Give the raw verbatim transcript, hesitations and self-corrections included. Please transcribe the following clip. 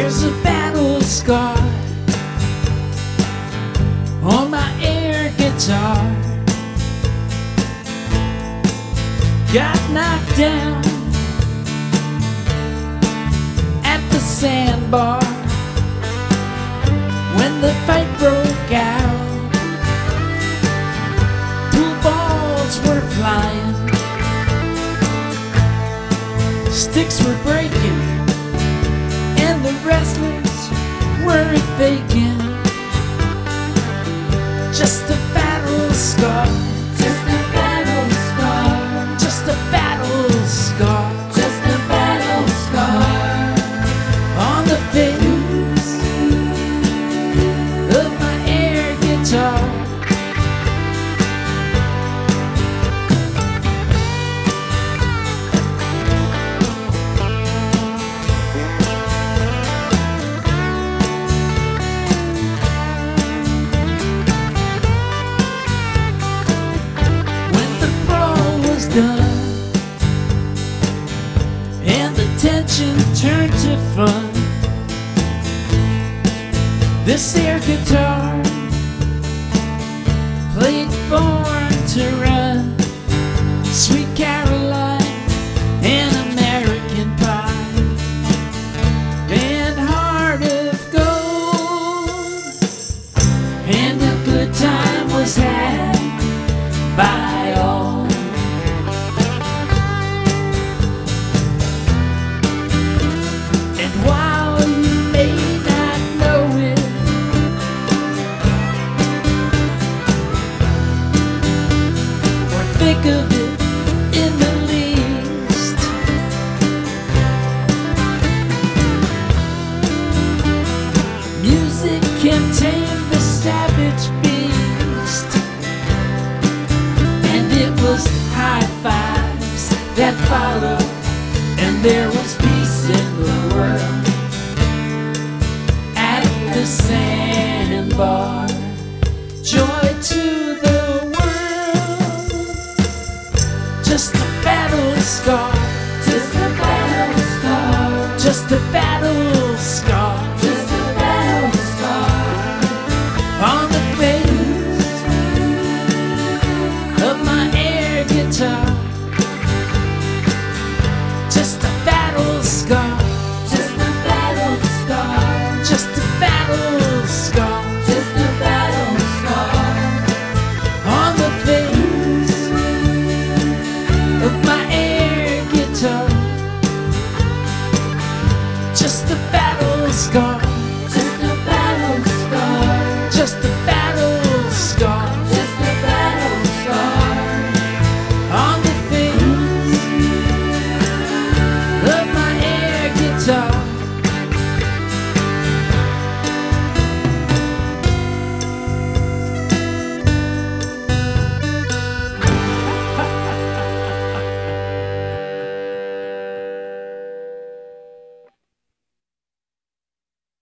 There's a battle scar on my air guitar. Got knocked down at the sandbar when the fight broke out. Pool balls were flying, sticks were breaking, and the wrestlers weren't faking. Just a battle scar, Just a battle scar, just a battle scar just a battle scar on the face of my air guitar. Done, and the tension turned to fun. This air guitar played Born to Run, Sweet Caroline, and American Pie, and Heart of Gold, and a good time was had by all. While you may not know it, or think of it in the least, music can tame the savage beast, and it was high fives that followed, and there was peace in the world. At the sandbar, joy to the world. Just a battle scar, Just a battle scar, just a battle